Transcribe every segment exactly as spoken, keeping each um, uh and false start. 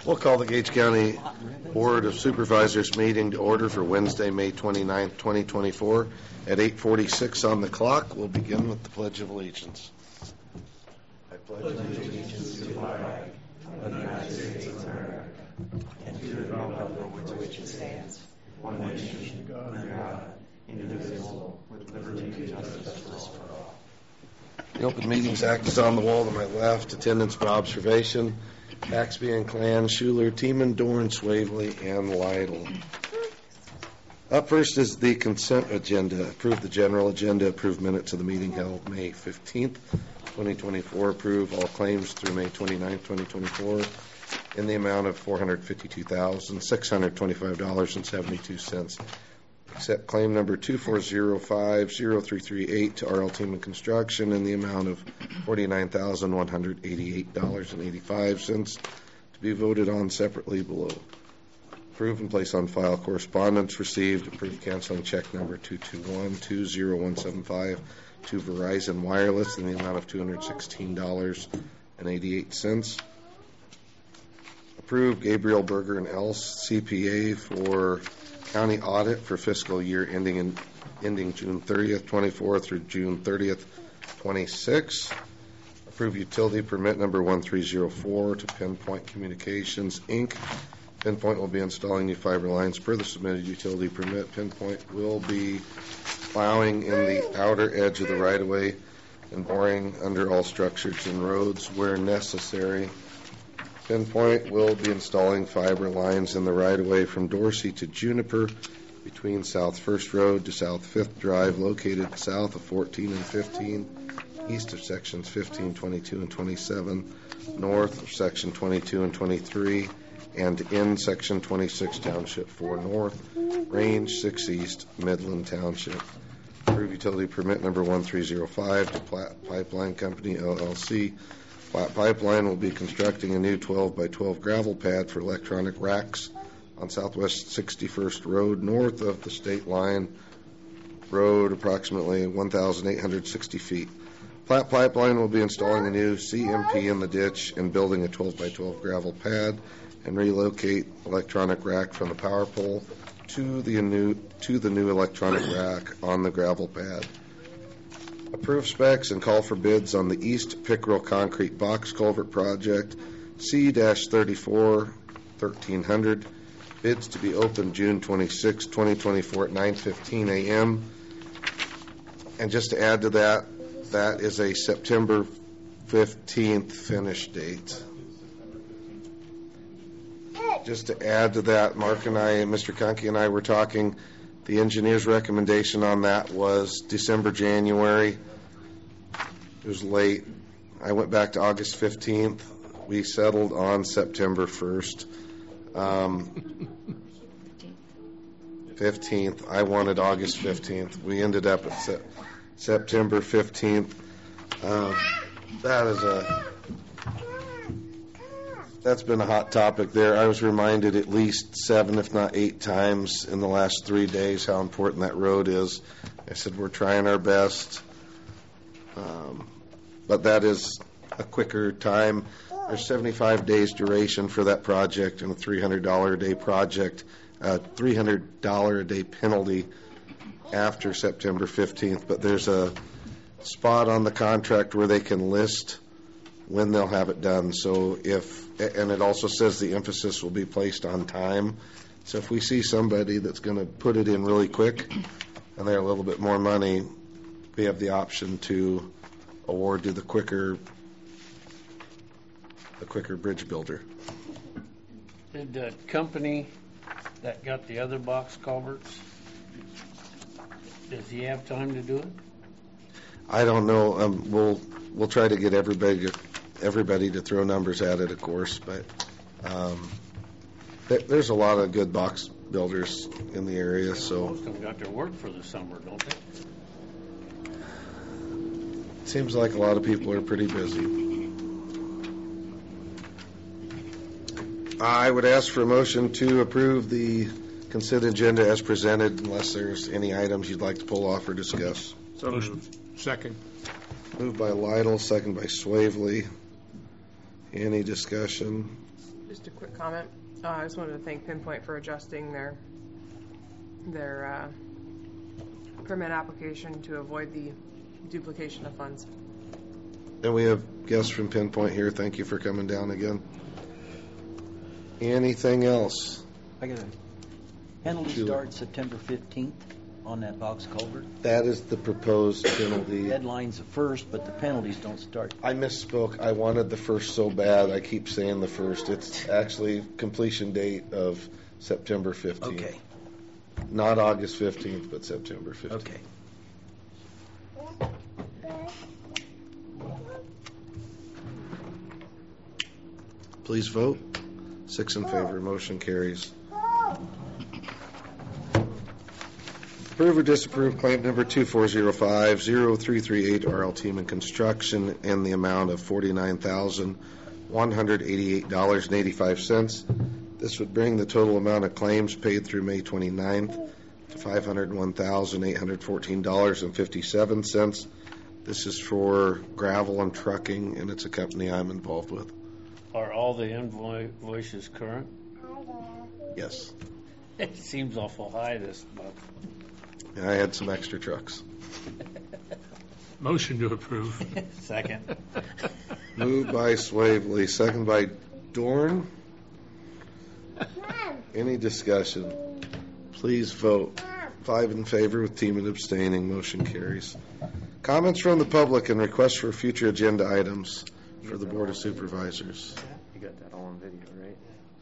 We'll call the Gage County Board of Supervisors meeting to order for Wednesday, May twenty-ninth, twenty twenty-four at eight forty-six on the clock. We'll begin with the Pledge of Allegiance. I pledge allegiance to the flag of the United States of America and to the republic for which it stands, one nation, under God, indivisible, with liberty and justice for all. The Open Meetings Act is on the wall to my left. Attendance by observation. Baxby and Clan, Schuler, Tiemann, Dorn, Swavely, and Lytle. Up first is the consent agenda. Approve the general agenda. Approve minutes of the meeting held May fifteenth, twenty twenty-four. Approve all claims through May twenty-ninth, twenty twenty-four in the amount of four hundred fifty-two thousand, six hundred twenty-five dollars and seventy-two cents. Accept claim number two four zero five zero three three eight to R L Tiemann Construction in the amount of forty-nine thousand one hundred eighty-eight dollars and eighty-five cents to be voted on separately below. Approve and place on file correspondence received. Approve canceling check number two two one two zero one seven five to Verizon Wireless in the amount of two hundred sixteen dollars and eighty-eight cents. Approve Gabriel Berger and Else C P A for county audit for fiscal year ending in ending June thirtieth, twenty-four through June thirtieth, twenty-six. Approve utility permit number one three zero four to Pinpoint Communications, Incorporated. Pinpoint will be installing new fiber lines per the submitted utility permit. Pinpoint will be plowing in the outer edge of the right-of-way and boring under all structures and roads where necessary. Pinpoint will be installing fiber lines in the right-of-way from Dorsey to Juniper between South First Road to South Fifth Drive, located south of fourteen and fifteen, east of sections fifteen, twenty-two, and twenty-seven, north of section twenty-two and twenty-three, and in section twenty-six, Township four North, Range six East, Midland Township. Approve utility permit number one three zero five to Platte Pipeline Company, L L C. Platte Pipeline will be constructing a new twelve by twelve gravel pad for electronic racks on Southwest sixty-first Road, north of the state line road, approximately one thousand eight hundred sixty feet. Platte Pipeline will be installing a new C M P in the ditch and building a twelve by twelve gravel pad and relocate electronic rack from the power pole to the new to the new electronic rack on the gravel pad. Approve specs and call for bids on the East Pickerel Concrete Box Culvert Project C thirty-four thirteen hundred. Bids to be open June twenty-sixth, twenty twenty-four at nine fifteen a.m. And just to add to that, that is a September fifteenth finish date. Just to add to that, Mark and I, and Mister Conkey and I were talking. The engineer's recommendation on that was December, January. It was late. I went back to August fifteenth. We settled on September first. Um, fifteenth. I wanted August fifteenth. We ended up at se- September fifteenth. Um, that is a... That's been a hot topic there. I was reminded at least seven, if not eight times in the last three days how important that road is. I said, we're trying our best. Um, but that is a quicker time. There's seventy-five days duration for that project and a three hundred dollars a day project, uh, three hundred dollars a day penalty after September fifteenth. But there's a spot on the contract where they can list when they'll have it done. So if, and it also says the emphasis will be placed on time. So if we see somebody that's going to put it in really quick and they're a little bit more money, we have the option to award to the quicker, the quicker bridge builder. Did the company that got the other box culverts, does he have time to do it? I don't know. Um, we'll we'll try to get everybody to, everybody to throw numbers at it, of course. But um, th- there's a lot of good box builders in the area. So most of them got their work for the summer, don't they? Seems like a lot of people are pretty busy. I would ask for a motion to approve the consent agenda as presented, unless there's any items you'd like to pull off or discuss. So moved. Second. Moved by Lytle, second by Swavely. Any discussion? Just a quick comment. Uh, I just wanted to thank Pinpoint for adjusting their their uh, permit application to avoid the duplication of funds. And we have guests from Pinpoint here. Thank you for coming down again. Anything else? I got a penalty Sure. starts September fifteenth on that box culvert. That is the proposed penalty. Deadline's the first, but the penalties don't start. I misspoke. I wanted the first so bad. I keep saying the first. It's actually completion date of September fifteenth. Okay, Not August fifteenth, but September fifteenth. okay. Please vote. Six in favor. Motion carries. Approve or disapprove claim number two four zero five zero three three eight R L Team and Construction in the amount of forty-nine thousand one hundred eighty-eight dollars and eighty-five cents. This would bring the total amount of claims paid through May twenty-ninth to five hundred one thousand eight hundred fourteen dollars and fifty-seven cents. This is for gravel and trucking, and it's a company I'm involved with. Are all the invoices current? Yes. It seems awful high this month. I had some extra trucks. Motion to approve. Second. Moved by Swavely, second by Dorn. Any discussion? Please vote. Five in favor with Teeman abstaining. Motion carries. Comments from the public and requests for future agenda items for the Board of Supervisors. You got that all on video, right?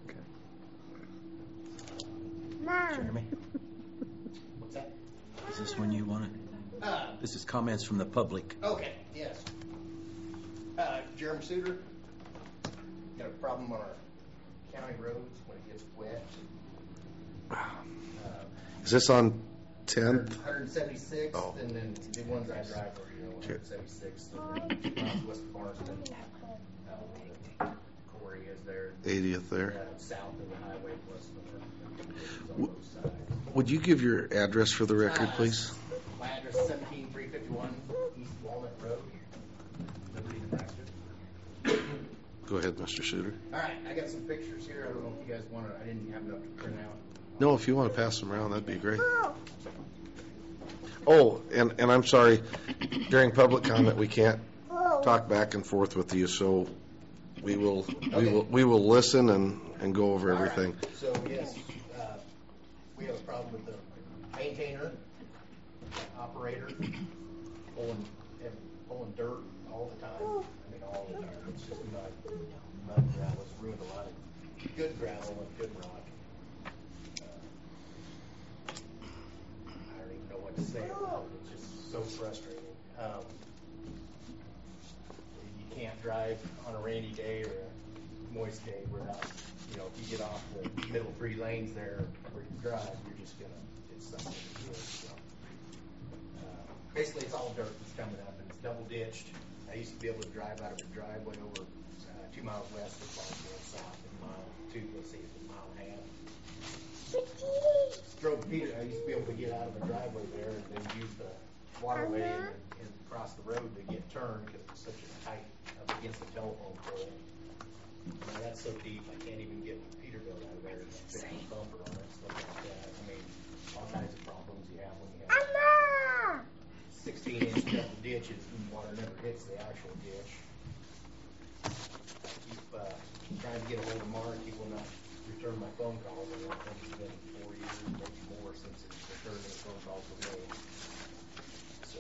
Okay. Jeremy, What's that? is this one you wanted? Uh, This is comments from the public. okay, yes. Uh, Jeremy Suter, got a problem on our county roads when it gets wet. Uh, Is this on tenth? one seventy-sixth, Oh. and then the ones I drive are, you know, Sure. one seventy-sixth, and then two miles west of Barneston. Uh, Corey is there, eightieth there. uh, south of the highway, plus the, on W- both sides. Would you give your address for the record, please? My address is seventeen three fifty-one East Walnut Road, Liberty, Nebraska. Go ahead, Mister Shooter. All right, I got some pictures here. I don't know if you guys want to, I didn't have enough to print out. No, if you want to pass them around, that'd be great. Oh, and, and I'm sorry, during public comment, we can't talk back and forth with you, so we will, we will, we will listen and, and go over All right. everything. So, yes, uh, we have a problem with the maintainer, operator, pulling, ev- pulling dirt all the time. I mean, all the time. It's just mud, mud gravel. It's ruined a lot of good gravel and good rock. I don't even know what to say about it. It's just so frustrating. Um, you can't drive on a rainy day or a moist day without, you know, if you get off the middle three lanes there where you drive, you're just gonna, it's something to do. So, uh, basically, it's all dirt that's coming up, and it's double ditched. I used to be able to drive out of a driveway over uh, two miles west of Boston, south, and mile two, let's see, it's a mile and a half. Drove Peter, I used to be able to get out of a driveway there and then use the waterway and, and cross the road to get turned because it's such a tight up against the telephone pole. Now that's so deep I can't even get Peterbilt out of there and fix a bumper on it, stuff like that. I mean, all kinds of problems you have when you have sixteen inch double ditches and water never hits the actual ditch. I keep uh, trying to get a hold of Mark. He will not return my phone calls. I don't think it's been four years, maybe more, since he's returned any phone calls from me. So,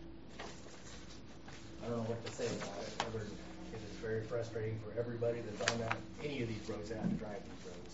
I don't know what to say about it, other than it is very frustrating for everybody that's on that, any of these roads that have to drive these roads.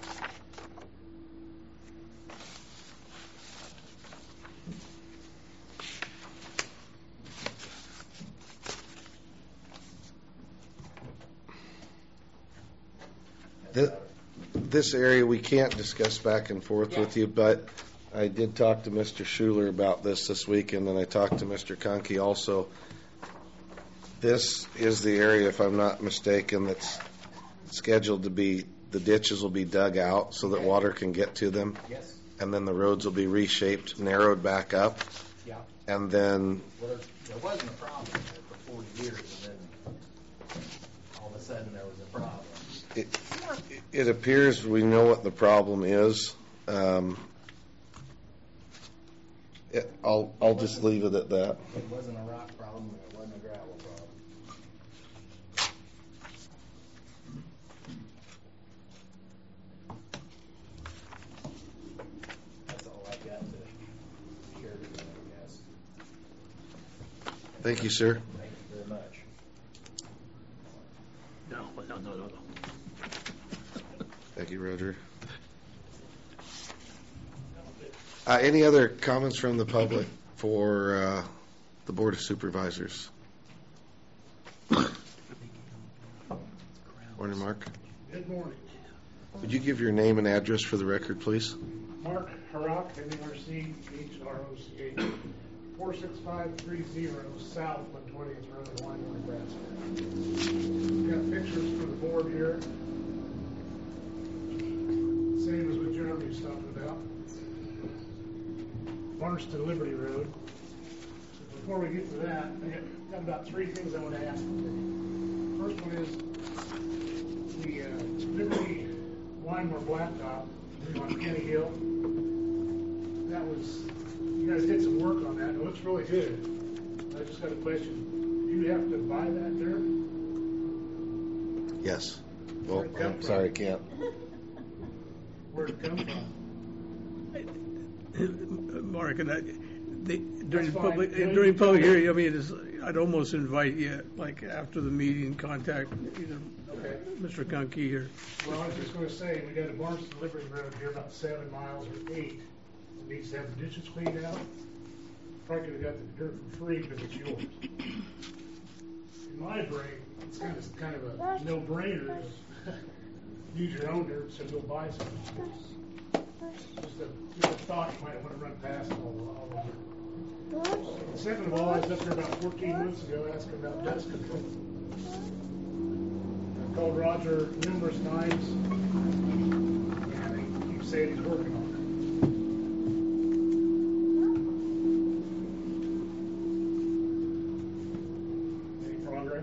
That's This, about it. this area, we can't discuss back and forth with you, but I did talk to Mister Schuler about this this week, and then I talked to Mister Conkey also. This is the area, if I'm not mistaken, that's scheduled to be, the ditches will be dug out so that Okay. water can get to them, Yes, and then the roads will be reshaped, narrowed back up, yeah. and then, Well, there, there wasn't a problem there for forty years, and then all of a sudden there was a problem. it, it appears we know what the problem is. Um, it, I'll, I'll just leave it at that. It wasn't a rock problem, and it wasn't a gravel problem. That's all I got to share with you, I guess. Thank you, sir. Thank you very much. No, no, no, no, no. Thank you, Roger. Uh, any other comments from the public for uh, the Board of Supervisors? Morning, Mark. Good morning. Would you give your name and address for the record, please? Mark Harak, M A R C H R O C H, four six five three zero South one twentieth Road, Lima, Nebraska. Got pictures for the board here. Same as what Jeremy was talking about. Barneston Liberty Road. Before we get to that, I got, got about three things I want to ask today. First one is the uh, Liberty Weimar Blacktop on Kenny Hill. That was, you guys did some work on that. It looks really good. I just got a question. Do you have to buy that dirt? Yes. Well, Where'd it come I'm from? sorry, I can't. Where'd it come from? Mark, and I, they, during That's public, fine. during public hearing, I mean, it's, I'd almost invite you, like, after the meeting, contact either Okay. Mister Kunke or, Well, I was just going to say, we got a Barneston Liberty Road here about seven miles or eight. It needs to have the ditches cleaned out. Probably could have got the dirt for free because it's yours. In my brain, it's kind of kind of a no-brainer. Use your own dirt, so go buy some. Just a, just a thought you might want to run past all, all of it. Second of all, I was up there about fourteen months ago asking about dust control. I called Roger numerous times, and he keeps saying he's working on it. Any progress?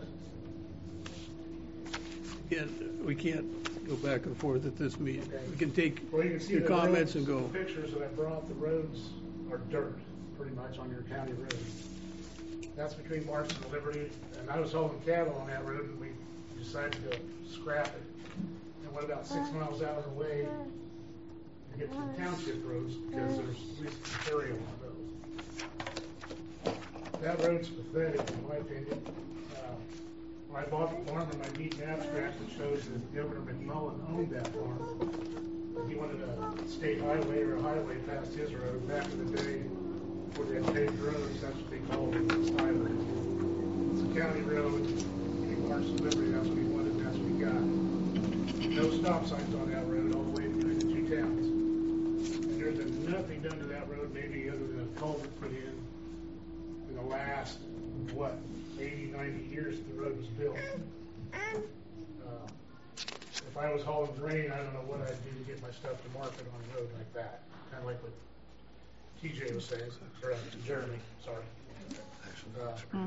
yeah, we can't go back and forth at this meeting. Okay. We can take Well, you can see your the comments roads, and go. the pictures that I brought, the roads are dirt, pretty much on your county road. That's between Marston and Liberty, and I was hauling cattle on that road, and we decided to scrap it. And went about six miles out of the way to get to the township roads, because there's at least material on those. That road's pathetic, in my opinion. Uh, When I bought the farm, in my deed and abstract, it shows that Governor McMullen owned that farm. He wanted a state highway or a highway past his road. Back in the day, before they had paved roads, that's what they called it, was highway. It's a county road, in Marston Liberty, that's what he wanted, and that's what he got. No stop signs on that road all the way between the two towns. And there's been nothing done to that road, maybe other than a culvert put in in the last, what, eighty, ninety years that the road was built. Uh, If I was hauling grain, I don't know what I'd do to get my stuff to market on a road like that. Kind of like what T J was saying, or uh, Jeremy, sorry. Uh,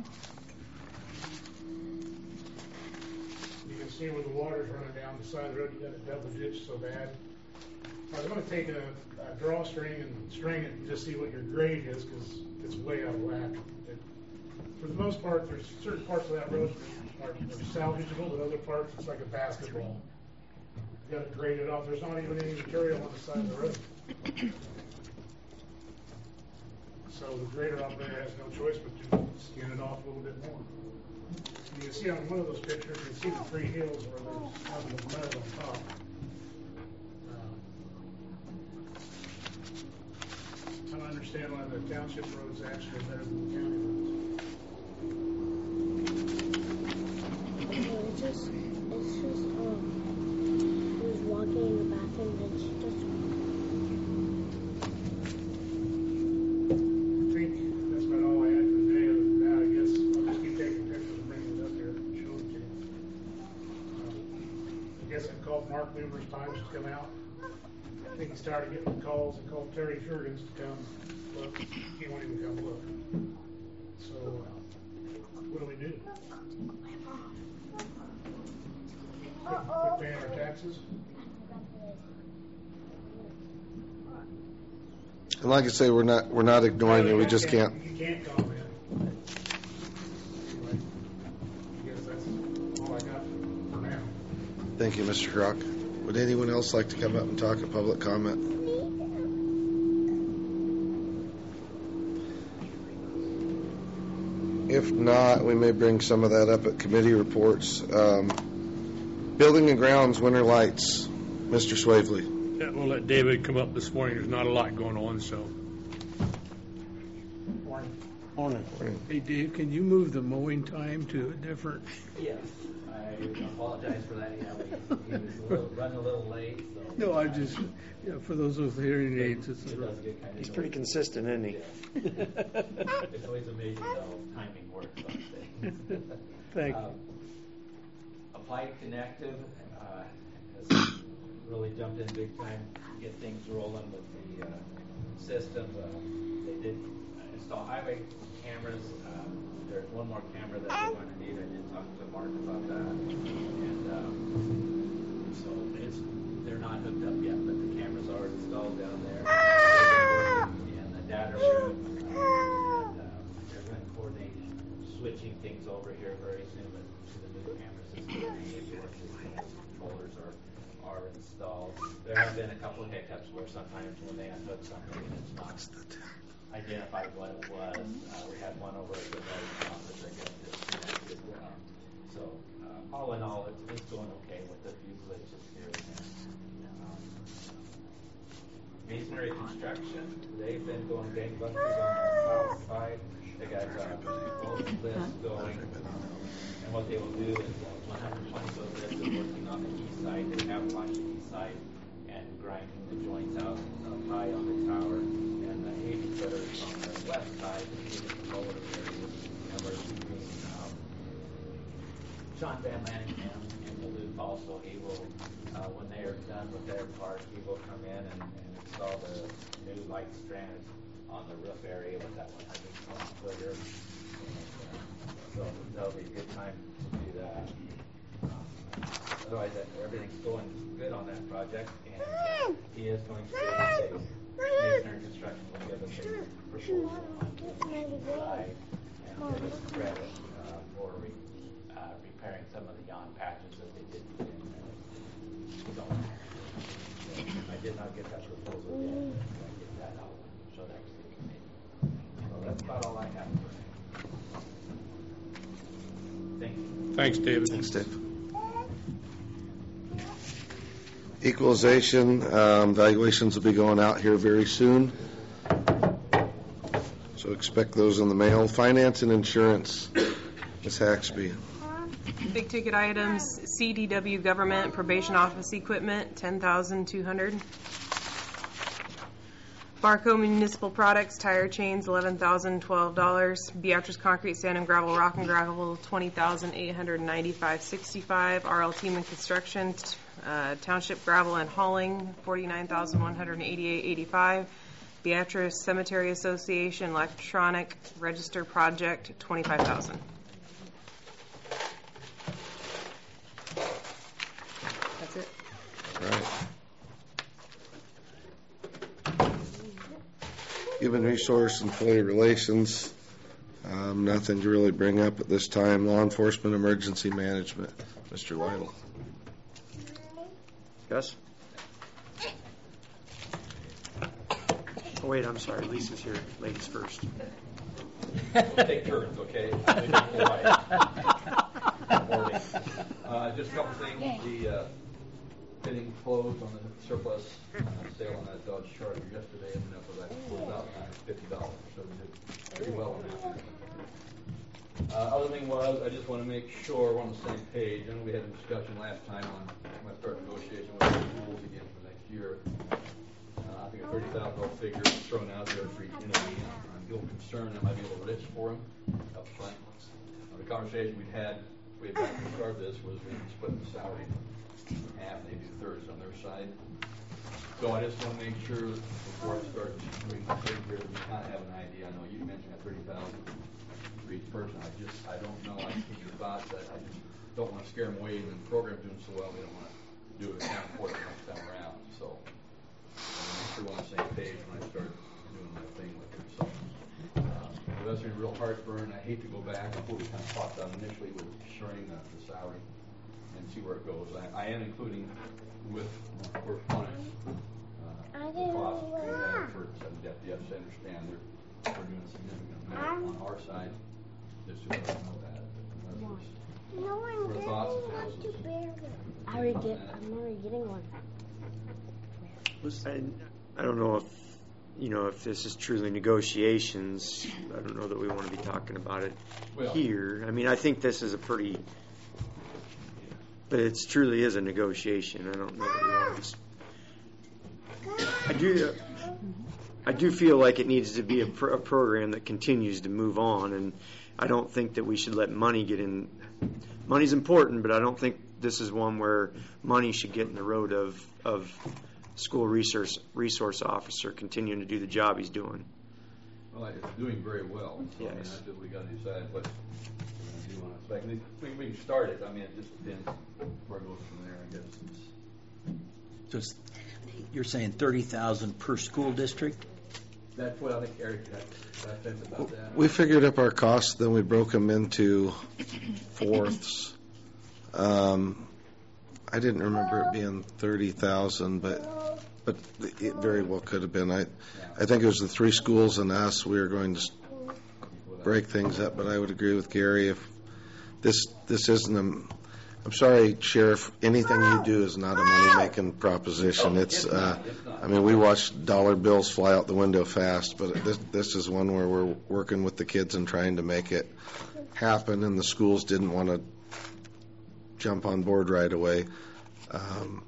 You can see where the water's running down the side of the road. You got a double ditch so bad. I was going to take a, a drawstring and string it and just see what your grade is, because it's way out of whack. It, for the most part, there's certain parts of that road that are, are salvageable, but other parts it's like a basketball. You got to grade it off. There's not even any material on the side of the road. So the grader operator has no choice but to skin it off a little bit more. You can see on one of those pictures, you can see the three hills where there's nothing but mud on top. Uh, I don't understand why the township roads actually are better than the county roads. It's just, it's just, um, he was walking in the bathroom and she just. I think that's about all I had for today. Other than that, I guess I'll just keep taking pictures and bringing it up here and show it to you. Uh, I guess I called Mark numerous times to come out. I think he's tired of getting the calls. I called Terry Jurgens to come look. He won't even come look. So, uh, what do we do? quit, quit paying our taxes? And like I say, we're not, we're not ignoring it, we just can't. You can't comment. Anyway, I guess that's all I got for now. Thank you, Mister Crock. Would anyone else like to come up and talk at public comment? If not, we may bring some of that up at committee reports. Um, building and grounds, winter lights, Mister Swavely. Yeah, we'll let David come up this morning. There's not a lot going on, so. Morning. Hey, Dave, can you move the mowing time to a different? Yes, I apologize for that. Yeah, we, he was a little, running a little late, so. No, I just, yeah, for those with hearing aids, it's It a, does get kind of. He's pretty consistent, isn't he? It's always amazing how timing works on things. thank you. Um, Applied Connective uh, has really jumped in big time to get things rolling with the uh, system. Uh, they did install highway cameras. Uh, there's one more camera that they're going to need. I did talk to Mark about that. And um, so it's, they're not hooked up yet, but the cameras are installed down there. And the data room. Uh, and uh, they're going to coordinate switching things over here very soon with to the new camera system. The controllers are are installed. There have been a couple of hiccups where sometimes when they unhook something and it's not identified what it was. Uh, we had one over at the very office that got disconnected. Um, so uh, all in all, it's, it's going okay with a few glitches here and there. Um, masonry construction, they've been going gangbusters on the south side. They got uh, both lifts going. And what they will do is uh, one hundred twenty of those lifts are working on the east side. They have watched the east side and grinding the joints out up high on the tower. And the eighty footers on the west side, the lower areas, and we're keeping um, Sean Van Lanningham in the loop also. He will, uh, when they are done with their part, he will come in and, and install the new light strands on the roof area with that one hundred twenty footer. So that'll be a good time to do that. Um, otherwise, that, everything's going good on that project, and he is going to do a masonry construction will give us a proposal on the side and give us credit uh, for re, uh, repairing some of the yawn patches that they did in there. So, I did not get that proposal yet. I get that out and show that to the committee. So that's about all I have for now. Thank you. Thanks, David. Thanks, Dave. Equalization, um, valuations will be going out here very soon. So expect those in the mail. Finance and insurance, Miz Haxby. Big ticket items, C D W government probation office equipment, ten thousand two hundred dollars. Barco Municipal Products, tire chains, eleven thousand twelve dollars. Beatrice Concrete, Sand and Gravel, Rock and Gravel, twenty thousand eight hundred ninety-five dollars and sixty-five cents. R L Team and Construction, uh, Township Gravel and Hauling, forty-nine thousand one hundred eighty-eight dollars and eighty-five cents. Beatrice Cemetery Association, Electronic Register Project, twenty-five thousand dollars. That's it. All right. Human Resource and Employee Relations, um, nothing to really bring up at this time. Law Enforcement Emergency Management, Mister Lytle. Gus? Oh, wait, I'm sorry. Lisa's here. Ladies first. We'll take turns, okay? Morning. Uh, just a couple things. The uh, bidding closed on the surplus uh, sale on that Dodge Charger yesterday. Ended up with that closed out at fifty dollars. So we did pretty well on that. Uh, other thing was, I just want to make sure we're on the same page. I know we had a discussion last time on my start negotiation with the schools again for next year. Uh, I think a thirty thousand dollars figure was thrown out there for each entity. I'm a little concerned that might be a little rich for them up front. Uh, the conversation we'd had way back when we started this was we split the salary in half, they do thirds on their side. So I just want to make sure before I start doing the figure, we kind of have an idea. I know you mentioned that thirty thousand dollars for each person. I just, I don't know. I think your thoughts that I just don't want to scare them away, and the program's doing so well, we don't want to do it again for the next time around. So I make sure we're on the same page when I start doing my thing with it. So uh, but that's been a real heartburn. I hate to go back. That's what we kind of talked on initially with sharing the, the salary and see where it goes. I, I am including with correspondence uh, the cost we have for some debt. You have to understand they're, we're doing a significant amount on our side. Just so you know that. That's No, I'm Your getting thoughts and one houses. too big. I already get. I'm already getting one. I, I don't know if, you know, if this is truly negotiations. I don't know that we want to be talking about it Well- here. I mean, I think this is a pretty, but it truly is a negotiation. I don't know that we want to. I do. I do feel like it needs to be a, pr- a program that continues to move on, and I don't think that we should let money get in. Money's important, but I don't think this is one where money should get in the road of of school resource resource officer continuing to do the job he's doing. Well, it's doing very well. So I mean, Yes. that's what we got to decide what we do on it. So I can- we, we can start it. I mean, it just depends where it goes from there, I guess. It's, So it's, you're saying thirty thousand per school district? that's what I think Eric had, that said about that. We figured up our costs, then we broke them into fourths. Um, I didn't remember it being thirty thousand, but but it very well could have been. I I think it was the three schools and us. We were going to s- break things up, but I would agree with Gary if this this isn't a. I'm sorry, Sheriff. Anything you do is not a money-making proposition. It's, uh, I mean, we watch dollar bills fly out the window fast, but this this is one where we're working with the kids and trying to make it happen, and the schools didn't want to jump on board right away. Um,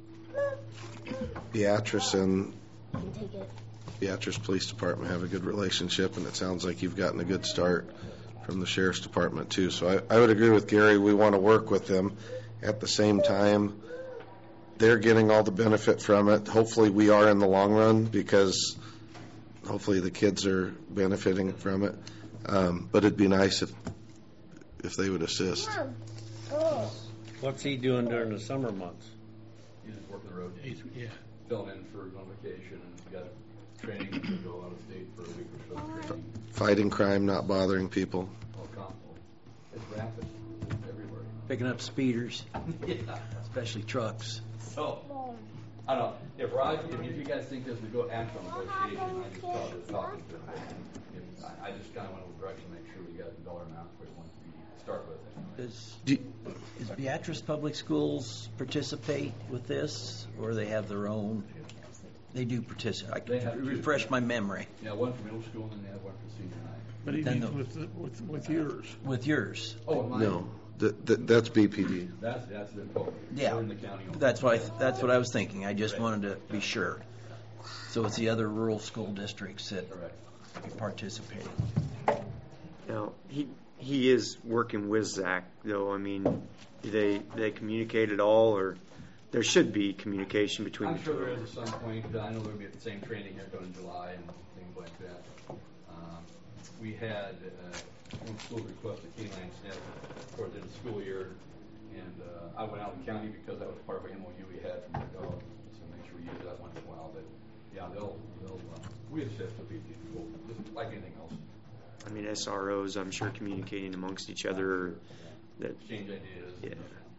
Beatrice and I can take it. Beatrice Police Department have a good relationship, and it sounds like you've gotten a good start from the Sheriff's Department, too. So I, I would agree with Gary. We want to work with them. At the same time, they're getting all the benefit from it. Hopefully we are in the long run, because hopefully the kids are benefiting from it. Um, but it'd be nice if if they would assist. Oh. What's he doing during the summer months? He's just working the road. He's- Yeah. Filling in for on vacation and got training to go out of state for a week or so. Training. Fighting crime, not bothering people. All constant. It's rapid. It's everywhere. Picking up speeders, Yeah. especially trucks. So, I don't know, if Raj, if, if you guys think this would go actual negotiation, I just thought of talking to him. If, I, I just kind of went with direction, make sure we got the dollar amount where we want to start with. Does, Do, does Beatrice Public Schools participate with this, or they have their own? They do participate. I They have can two. refresh my memory Yeah, one for middle school and then they have one for senior high. But he Then needs the- with, the- with, with yours. with yours. Oh, mine? no, th- th- that's B P D. That's, that's the, oh, Yeah, we're in the county. only. that's what I, that's what I was thinking. I just wanted to be sure. So it's the other rural school districts that Correct. participate. Now, he he is working with Zach, though. I mean, do they they communicate at all, or there should be communication between I'm the sure two. there is at some point, but I know there'll be at the same training here going in July and things like that. Um, we had, uh, one school request a canine sniff for the school year, and, uh, I went out in county because that was part of an M O U we had from the dog, so make sure we use that once in a while, but, yeah, they'll, they'll, uh, we assist with P T people, just like anything else, I mean, S R Os, I'm sure, communicating amongst each other. That exchange ideas. yeah.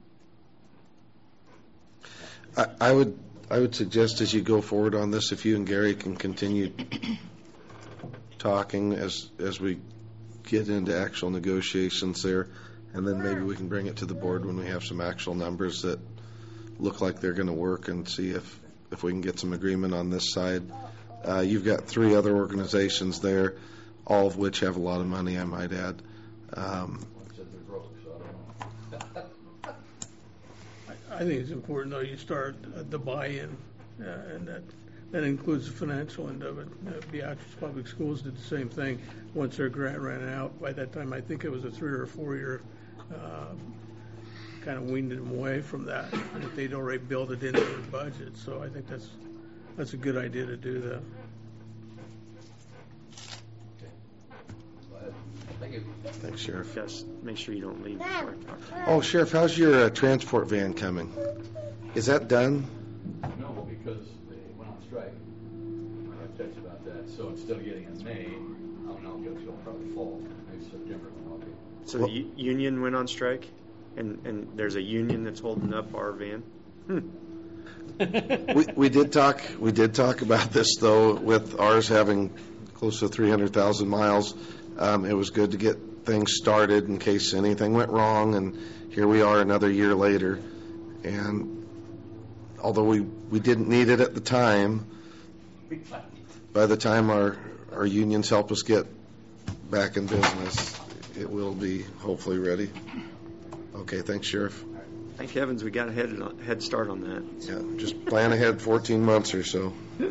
I, I would I would suggest as you go forward on this, if you and Gary can continue talking as as we get into actual negotiations there, and then maybe we can bring it to the board when we have some actual numbers that look like they're going to work, and see if if we can get some agreement on this side. Uh, you've got three other organizations there, all of which have a lot of money, I might add. Um, One said they're broke, so I don't know. I think it's important, though, you start at the buy-in, uh, and that, that includes the financial end of it. Uh, Beatrice Public Schools did the same thing. Once their grant ran out, by that time, I think it was a three or four year, uh, kind of weaned them away from that, but they'd already built it into their budget. So I think that's, that's a good idea to do that. Go ahead. you. Thanks, Sheriff. Just make sure you don't leave. before I talk to you. Oh, Sheriff, how's your uh, transport van coming? Is that done? No, because they went on strike. I texted about that, so instead of getting in May, I don't know, it'll probably fall, maybe September. Okay. So the u- union went on strike, and, and there's a union that's holding up our van? Hmm. We, we did talk, we did talk about this, though, with ours having close to three hundred thousand miles. Um, it was good to get things started in case anything went wrong, and here we are another year later. And although we, we didn't need it at the time, by the time our, our unions help us get back in business, it will be hopefully ready. Okay, thanks, Sheriff. Thank heavens we got a head, head start on that. Yeah, just plan ahead fourteen months or so.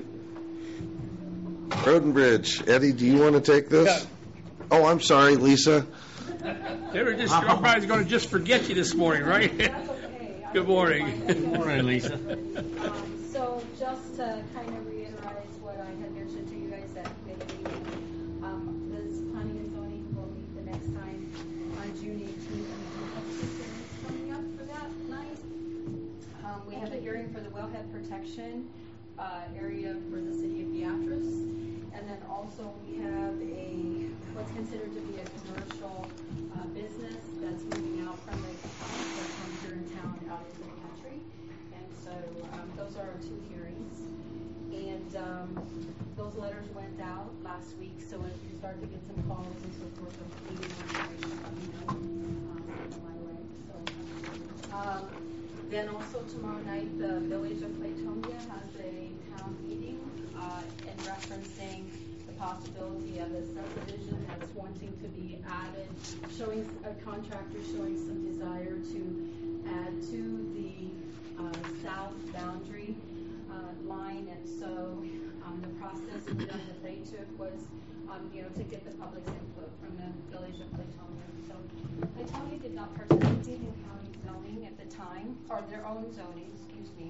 Road and Bridge. Eddie, do you want to take this? Yeah. Oh, I'm sorry, Lisa. They were just, everybody's going to just forget you this morning, right? That's okay. Good morning. Good morning, Lisa. Um, so just to kind of reiterate what I had mentioned to you guys at committee meeting, um, this planning and zoning will meet the next time on June eighteenth. And we do have two hearings coming up for that night. Um, we have a hearing for the wellhead protection uh, area for the city of Beatrice. And then also we have a, what's considered to be a commercial uh, business that's moving out from the, uh, from here in town out into the country. And so um, those are our two hearings. And um, those letters went out last week, so if you start to get some calls and so forth, I'm leaving information, let me know um, my way. So, um, then also tomorrow night, the Village of Claytonia has a town meeting uh, in referencing the possibility of a subdivision that's wanting to be added, showing a contractor showing some desire to add to the uh, south boundary uh, line. And so um, the process that they took was, um, you know, to get the public's input from the Village of Claytonia. So Claytonia did not participate in county zoning at the time, or their own zoning, excuse me,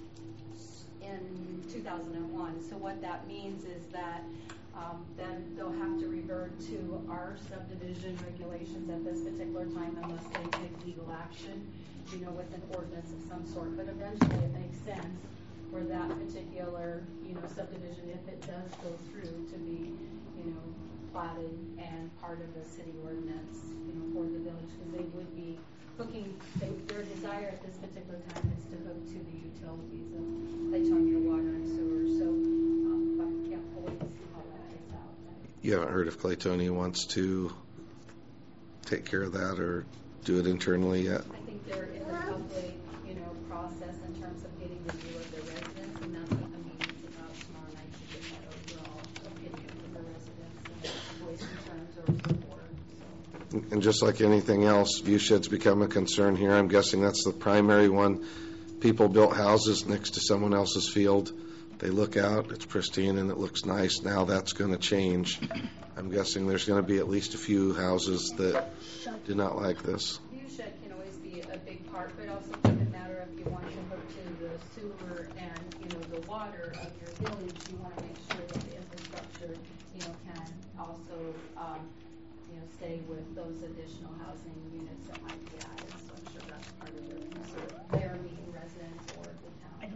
in two thousand one. So what that means is that um, then they'll have to revert to our subdivision regulations at this particular time unless they take legal action, you know, with an ordinance of some sort. But eventually it makes sense for that particular, you know, subdivision, if it does go through, to be, you know, platted and part of the city ordinance, you know, for the village, because they would be hooking, they, their desire at this particular time is to hook to the utilities of Claytonia Water and Sewer. So, um, but yeah, we'll wait to see how that plays out. You haven't heard if Claytonia wants to take care of that or do it internally yet? I think they're in the public, you know, process in terms of getting the view of the residents, and that's what the meeting's about tomorrow night, to get that overall opinion from the residents and voice concerns or support. So. And just like anything else, view sheds become a concern here. I'm guessing that's the primary one. People built houses next to someone else's field. They look out, it's pristine and it looks nice. Now that's going to change. I'm guessing there's going to be at least a few houses that do not like this. View shed can always be a big part, but also doesn't matter if you want to hook to the sewer and, you know, the water of your village. You want to make sure that the infrastructure, you know, can also, um, you know, stay with those additional housing units that might be added. So I'm sure that's part of their concern. They are meeting residents or the town.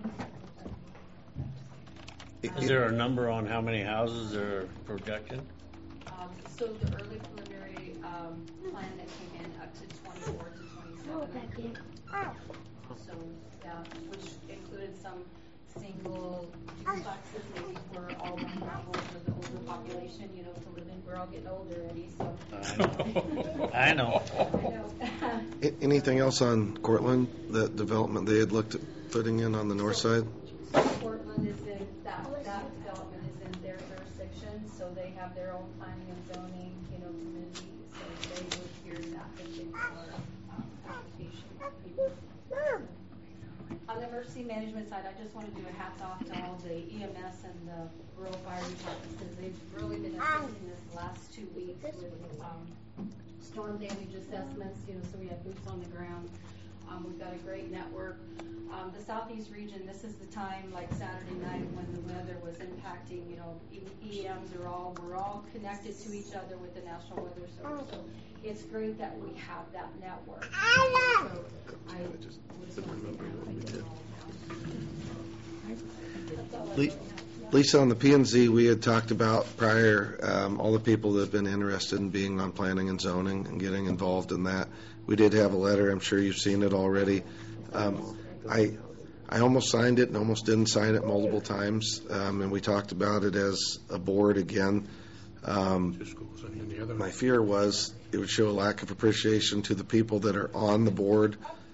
Is there a number on how many houses are projected? Um, so the early preliminary um, plan that came in up to twenty-four to twenty-seven. So yeah, which included some single duplexes, maybe for all vulnerable for the older population, you know, to live in. We're all getting older already, so. I know. I know. A- Anything else on Cortland, that development they had looked at putting in on the north side? Portland is in, that, that development is in their jurisdiction, so they have their own planning and zoning, you know, committee, so they would hear that particular um, application. On the emergency management side, I just want to do a hats off to all the E M S and the rural fire departments, because they've really been assisting this last two weeks with um, storm damage assessments, you know, so we have boots on the ground. Um, we've got a great network. Um, the Southeast region, this is the time, like Saturday night, when the weather was impacting, you know, E Ms are all, we're all connected to each other with the National Weather Service. So it's great that we have that network. So I just want to say Le- Lisa, on the P and Z, we had talked about prior, um, all the people that have been interested in being on planning and zoning and getting involved in that. We did have a letter. I'm sure you've seen it already. Um, I I almost signed it and almost didn't sign it multiple times, um, and we talked about it as a board again. Um, my fear was it would show a lack of appreciation to the people that are on the board.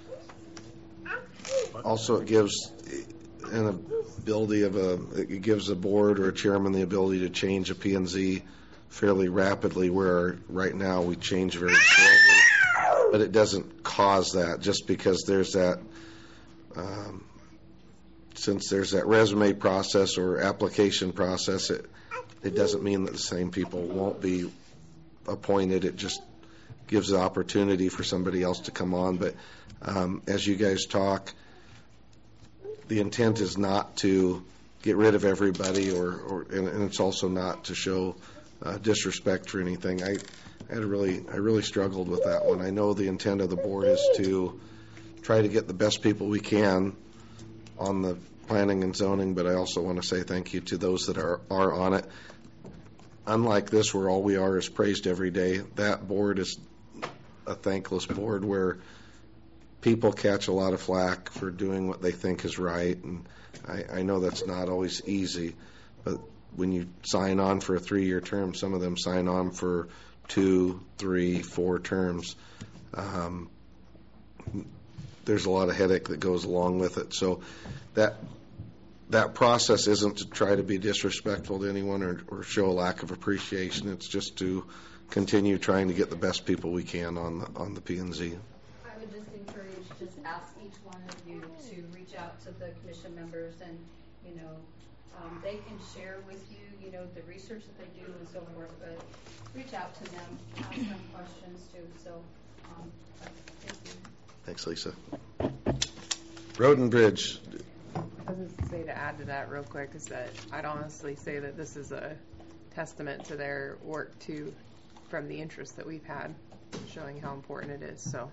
Also, it gives an ability of a it gives a board or a chairman the ability to change a P and Z fairly rapidly, where right now we change very slowly. But it doesn't cause that, just because there's that. Um, since there's that resume process or application process, it it doesn't mean that the same people won't be appointed. It just gives the opportunity for somebody else to come on. But um, as you guys talk, the intent is not to get rid of everybody, or, or and, and it's also not to show uh, disrespect or anything. I, I had a really I really struggled with that one. I know the intent of the board is to try to get the best people we can on the planning and zoning, but I also want to say thank you to those that are, are on it. Unlike this, where all we are is praised every day, that board is a thankless board where people catch a lot of flack for doing what they think is right, and I, I know that's not always easy, but when you sign on for a three-year term, some of them sign on for two, three, four terms. Um, there's a lot of headache that goes along with it. So that that process isn't to try to be disrespectful to anyone or, or show a lack of appreciation. It's just to continue trying to get the best people we can on the on the P and Z. I would just encourage, just ask each one of you to reach out to the commission members, and you know, um, they can share with you, you know, the research that they do and so forth. But reach out to them, ask them questions too. So, um, thank you. Thanks, Lisa. Road and Bridge. I was going to say, to add to that real quick, is that I'd honestly say that this is a testament to their work too, from the interest that we've had, showing how important it is. So,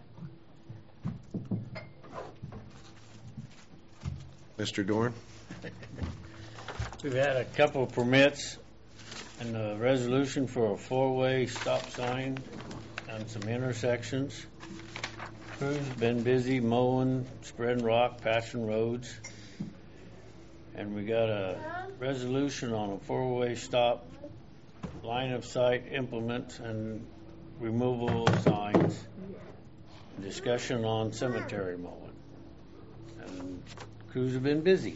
Mister Dorn. We've had a couple of permits and a resolution for a four-way stop sign on some intersections. Crew's been busy mowing, spreading rock, patching roads. And we got a resolution on a four-way stop, line of sight implement and removal of signs. Discussion on cemetery mowing. And crews have been busy.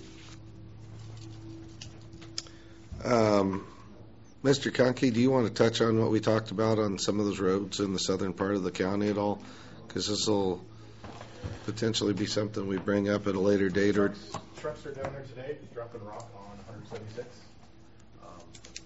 Um, Mister Conkey, do you want to touch on what we talked about on some of those roads in the southern part of the county at all? Because this will potentially be something we bring up at a later date. Or Trucks, trucks are down there today, just dropping rock on one seventy-six. Um,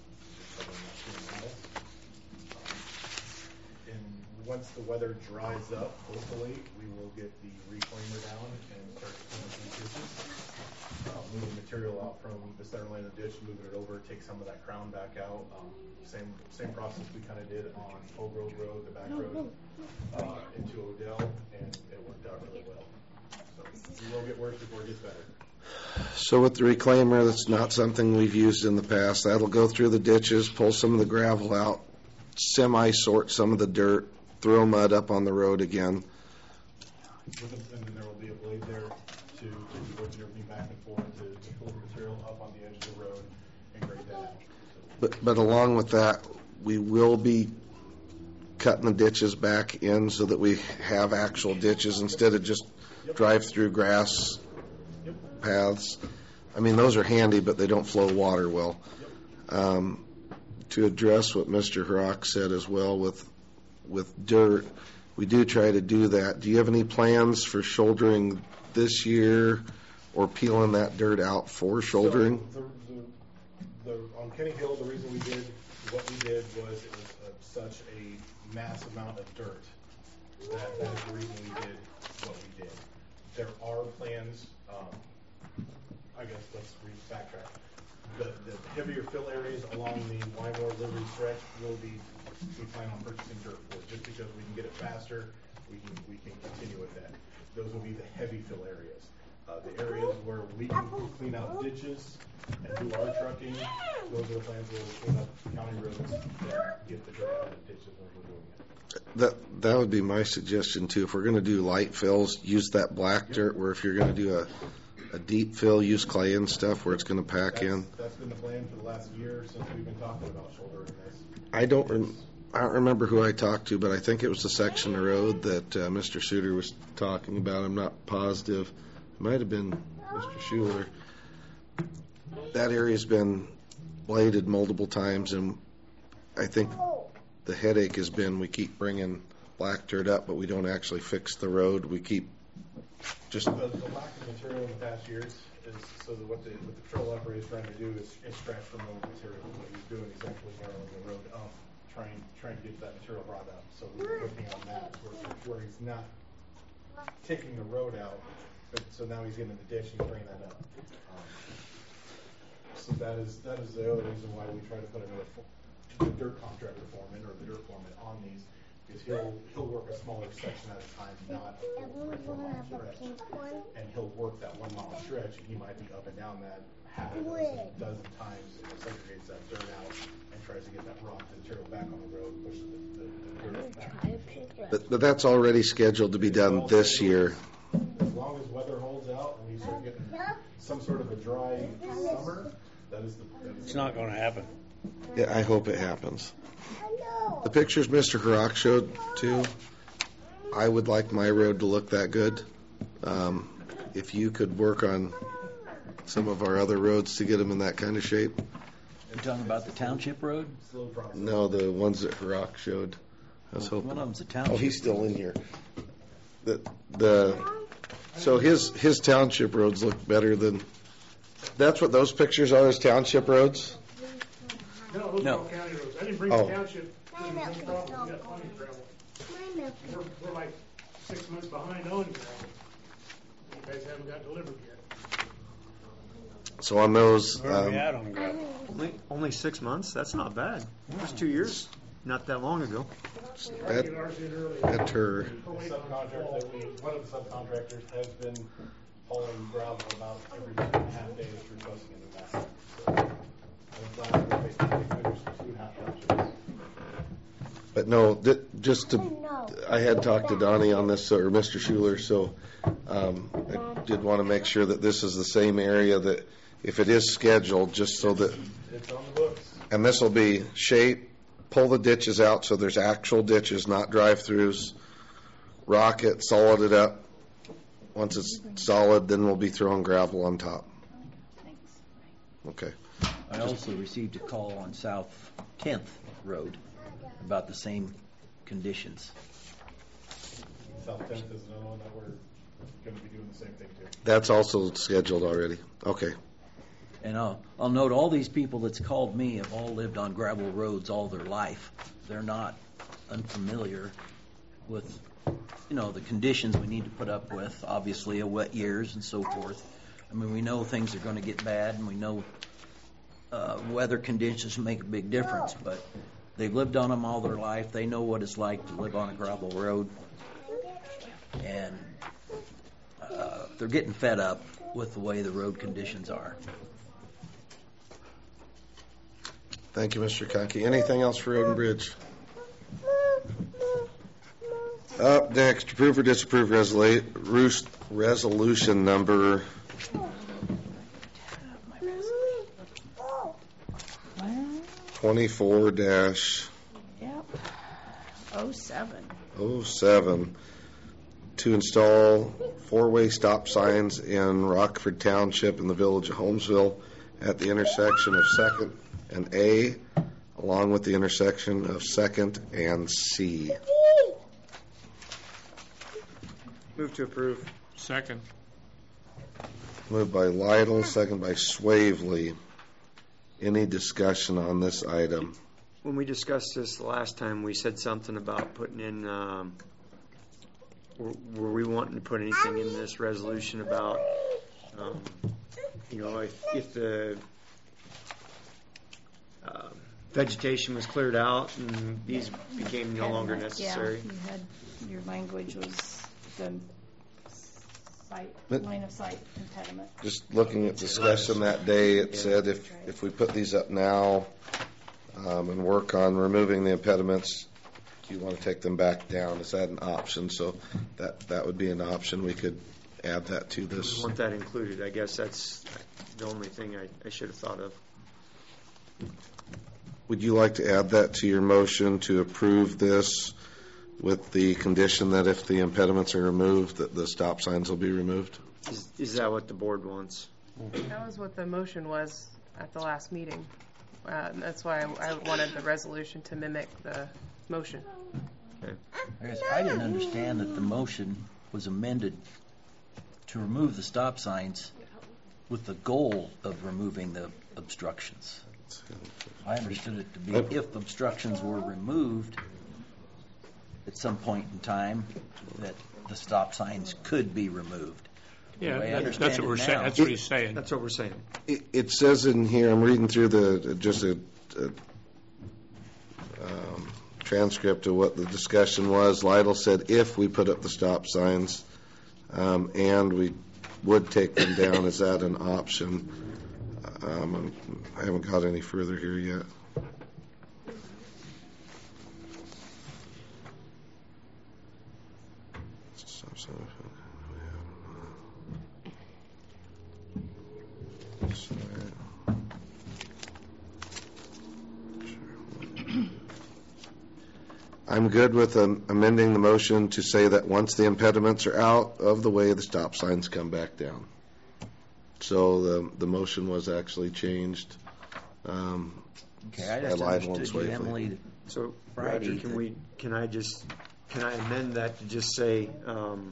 and once the weather dries up, hopefully, we will get the reclaimer down and start cleaning some ditches. Uh, moving material out from the center lane of the ditch, moving it over, take some of that crown back out. Um, same same process we kind of did on Old Grove Road, the back road, uh, into Odell, and it worked out really well. So we will get worse before it gets better. So with the reclaimer, that's not something we've used in the past. That'll go through the ditches, pull some of the gravel out, semi-sort some of the dirt, throw mud up on the road again. With them, and then there will be a blade there to, to be working everything back and forth to, to pull the material up on the edge of the road and grade that out. But, but along with that, we will be cutting the ditches back in so that we have actual ditches instead of just yep. drive-through grass yep. paths. I mean, those are handy, but they don't flow water well. Yep. Um, to address what Mister Hrock said as well with with dirt, we do try to do that. Do you have any plans for shouldering this year or peeling that dirt out for shouldering? So the, the, the, on Kenny Hill, the reason we did what we did was it was uh, such a mass amount of dirt that that is the reason we did what we did. There are plans, um, I guess let's re- backtrack. The, the heavier fill areas along the Wymore Liberty stretch will be, we plan on purchasing dirt for, just because we can get it faster, we can, we can continue with that. Those will be the heavy fill areas. Uh, the areas where we can clean out ditches and do our trucking, those are the plans where we clean up county roads that get the dirt out of the ditches when we're doing it. That that would be my suggestion too. If we're going to do light fills, use that black dirt. Where if you're going to do a, a deep fill, use clay and stuff where it's going to pack that's, in. That's been the plan for the last year since we've been talking about shouldering this. I don't rem- I don't remember who I talked to, but I think it was the section of road that uh, Mister Suter was talking about. I'm not positive. It might have been Mister Schuler. That area's been bladed multiple times, and I think the headache has been we keep bringing black dirt up, but we don't actually fix the road. We keep just... The, the lack of material in the past years is, so that what the, what the patrol operator is trying to do is extract from old material. What he's doing is actually narrowing the road up, trying, trying to get that material brought up. So we're working on that, where, where he's not taking the road out, but so now he's getting in the ditch and he's bringing that up. Um, so that is that is the other reason why we try to put another fo- the dirt contractor foreman or the dirt foreman on these, because he'll he'll work a smaller section at a time, not a full three, four mile stretch, and he'll work that one mile stretch, and he might be up and down that half a dozen, dozen times, and segregates that dirt out and tries to get that rock material back on the road, pushes the, the, the dirt back. But, but that's already scheduled to be done this year. As long as weather holds out and we start getting some sort of a dry summer, that is the. That is It's not going to happen. Yeah, I hope it happens. The pictures Mister Harak showed too, I would like my road to look that good. Um, if you could work on some of our other roads to get them in that kind of shape. You're talking about the township road? No, the ones that Harak showed. I was hoping. One of them's a township. Oh, he's still in here. The the so his his township roads look better than. That's what those pictures are, is township roads. No, those No. are all county roads. I didn't bring Oh. the township. There's no problem. We got plenty of gravel. We're, we're like six months behind on gravel. You guys haven't got delivered yet. So on those, Where are we um, at on gravel? Only, only six months? That's not bad. That's two years. Not that long ago. I that get ours in early. that her The subcontractor that we, one of the subcontractors has been hauling gravel about every two and a half days through Busing in the past. So, I'm glad we're basically finished two and a half hours. But no, th- just to, I had talked to Donnie on this, or Mister Schuler, so um, I did want to make sure that this is the same area that, if it is scheduled, just so that, It's on the books. and this will be shape, pull the ditches out so there's actual ditches, not drive-throughs, rock it, solid it up. Once it's solid, then we'll be throwing gravel on top. Okay. I also received a call on South tenth Road about the same conditions. South tenth is another one that we're going to be doing the same thing to. That's also scheduled already. Okay. And I'll, I'll note all these people that's called me have all lived on gravel roads all their life. They're not unfamiliar with, you know, the conditions we need to put up with, obviously, a wet years and so forth. I mean, we know things are going to get bad, and we know uh, weather conditions make a big difference, but they've lived on them all their life. They know what it's like to live on a gravel road, and uh, they're getting fed up with the way the road conditions are. Thank you, Mister Conkey. Anything else for Road and Bridge? Up next, approve or disapprove resolu- roost- resolution number twenty-four dash Yep. Oh seven. oh seven to install four-way stop signs in Rockford Township in the village of Holmesville at the intersection of Second and A, along with the intersection of Second and C. Move to approve. Second. Moved by Lytle, second by Swavely. Any discussion on this item? When we discussed this the last time, we said something about putting in um, were, were we wanting to put anything in this resolution about, um, you know, if, if the um, vegetation was cleared out and these became no longer necessary? Yeah, you had, your language was the sight, But- line of sight impediment. Just looking at discussion that day, it said if, if we put these up now um, and work on removing the impediments, do you want to take them back down? Is that an option? So that, that would be an option. We could add that to We this. want that included. I guess that's the only thing I, I should have thought of. Would you like to add that to your motion to approve this with the condition that if the impediments are removed, that the stop signs will be removed? Is, is that what the board wants? That was what the motion was at the last meeting. Uh, and that's why I, I wanted the resolution to mimic the motion. Okay. I guess I didn't understand that the motion was amended to remove the stop signs with the goal of removing the obstructions. I understood it to be if obstructions were removed at some point in time, that the stop signs could be removed. Yeah, The way I that's understand that's what it we're saying, now- that's what he's saying. That's what we're saying. It, it says in here, I'm reading through the, just a, a um, transcript of what the discussion was. Lytle said if we put up the stop signs um, and we would take them down, is that an option? Um, I haven't got any further here yet. I'm good with um, amending the motion to say that once the impediments are out of the way, the stop signs come back down. So the the motion was actually changed. Um, Okay, I by just Lytle and understood you, Swayfley. Emily. So, Friday, Roger, can that- we, can I just, can I amend that to just say, um,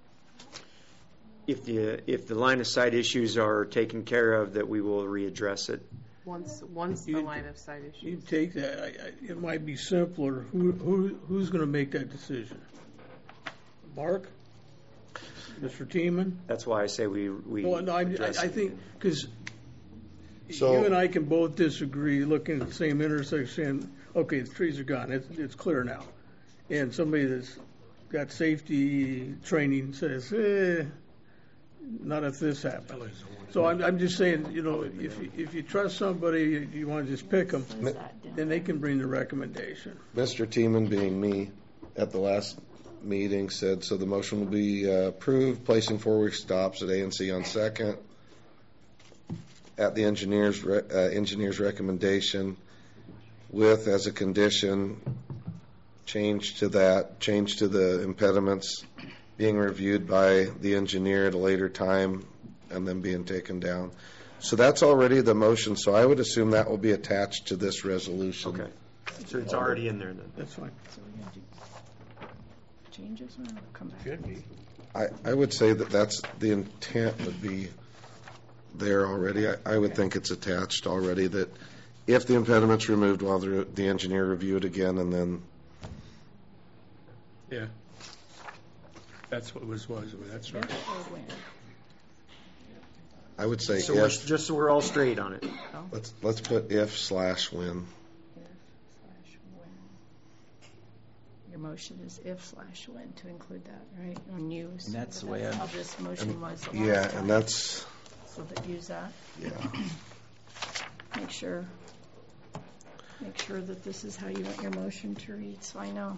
if the, if the line of sight issues are taken care of, that we will readdress it? Once, once the You- line of sight issue. You take that, I, I, it might be simpler, who, who, who's gonna make that decision? Mark? Mister Teeman? That's why I say we, we Well, no, I, I address I it. think, because So- you and I can both disagree, looking at the same intersection, saying, okay, the trees are gone, it's, it's clear now. And somebody that's got safety training says, eh, not if this happens. So I'm, I'm just saying, you know, if, you- if you trust somebody, you- you want to just pick them, then they can bring the recommendation. Mister Teeman, being me, at the last meeting said, so the motion will be uh, approved, placing four-week stops at A and C on Second at the engineer's, re- uh, engineer's recommendation with, as a condition, change to that, change to the impediments being reviewed by the engineer at a later time and then being taken down. So that's already the motion, so I would assume that will be attached to this resolution. Okay. So it's already in there then? That's fine. So we're gonna do changes or come back? Should be. I, I would say that that's, the intent would be there already. I, I would think it's attached already, that if the impediment's removed, while the, the engineer review it again, and then, Yeah. That's what was, was, that's right. Or when? I would say So we're, if, just so we're all straight on it. let's, let's put if slash when. Slash when. Your motion is if slash when to include that, right, on use. And that's the way I- How this motion And- was the Yeah, last time. and that's, So that use that, yeah. make sure, make sure that this is how you want your motion to read, so I know.